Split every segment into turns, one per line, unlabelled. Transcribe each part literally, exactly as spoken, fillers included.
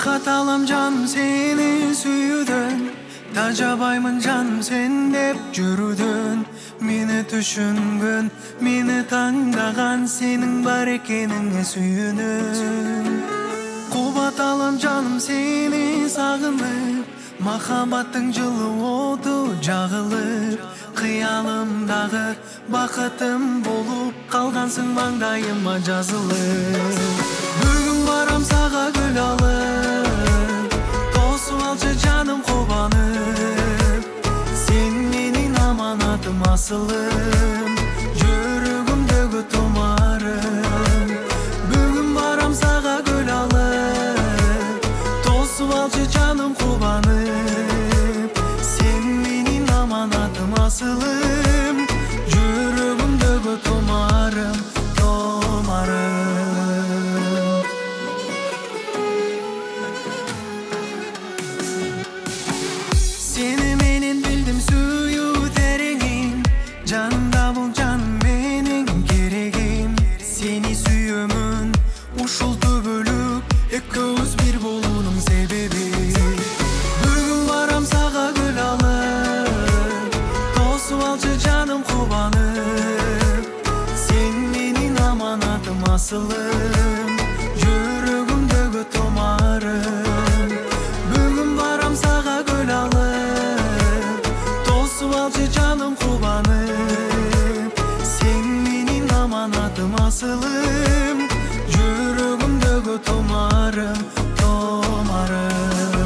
Бақыт алам жаным сені сүюдөн, тажабаймын жаным сен деп жүрүүдөн. Мени түшүнгөн, мени таңдаган сенің бар экениңе сүйүнөм. Кубат алам жаным сени сагынып, махаббаттың жылы оду жагылып. Кыялымдагы бакытым болуп калгансың маңдайыма жазылып. Бүгүн барам сага гүл алып, тосуп алчы жаным кубанып. Сен менин аманатым асылым, жүрөгүмдөгү томарым. Бүгүн барам сага гүл алып, тосуп алчы жаным кубанып. Сен менин аманатым асылым, жүрөгүмдөгү томарым, томарым. Сени менен билдим сүйүү тереңин, жанымда бул жаным менин керегим. Сени сүйөмүн, ушул түбөлүк экөөбүз бир болуунун себеби. Бүгүн барам сага гүл алып, тосуп алчы жаным кубанып. Сен менин аманатым асылым, жүрөгүмдөгү томарым. Бүгүн барам сага гүл алып, тосуп алчы жаным кубанып. Сен менин аманатым асылым, жүрөгүмдөгү томарым, томарым.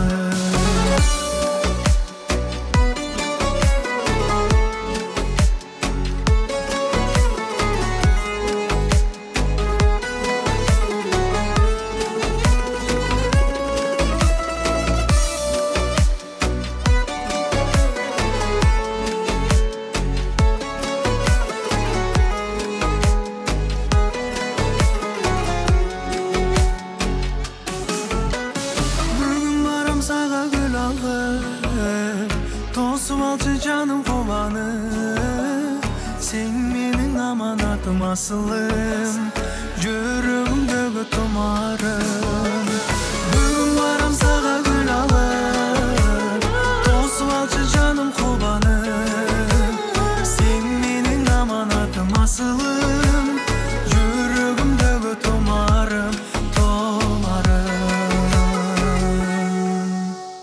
Сага гүл алып, тосуп алчы жаным кубанып. Сен менин аманатым асылым, жүрөгүмдөгү томарым.